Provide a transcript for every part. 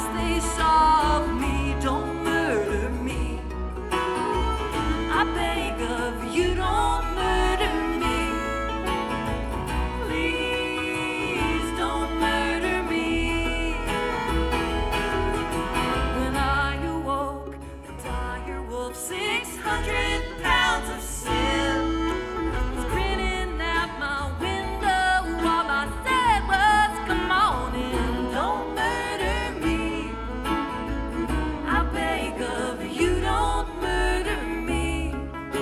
last they saw of me. Don't murder me. I beg of you, don't murder me. Please don't murder me. When I awoke, the dire wolf, 600 pounds of sin, was grinning at my window while I said was, come on in, don't murder me. I beg of you, don't murder me.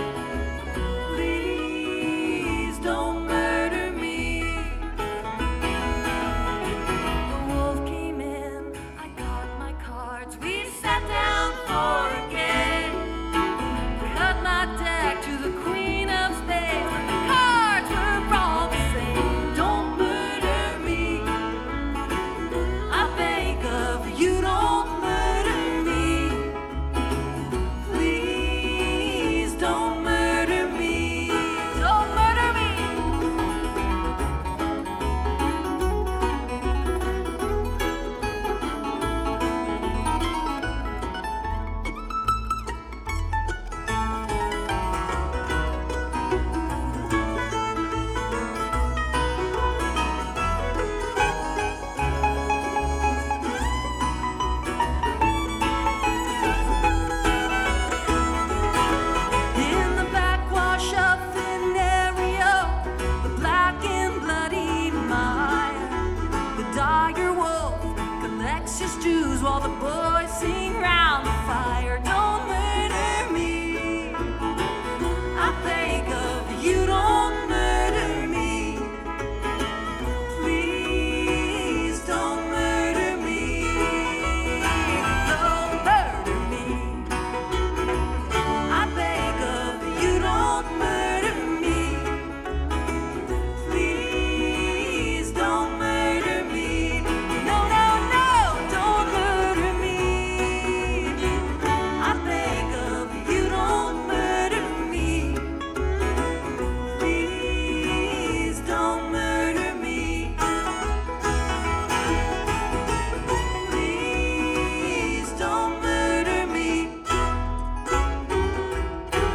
Please don't murder me. The wolf came in, I got my cards, we sat down for a game. Cut my deck to the queen of spades. The cards were all the same. Don't murder me. I beg of you, don't murder me. Please don't murder me. Don't murder me. In the backwash of Venerio, the black and bloody mire, the dire wolf collects his dues while the boys sing round the fire.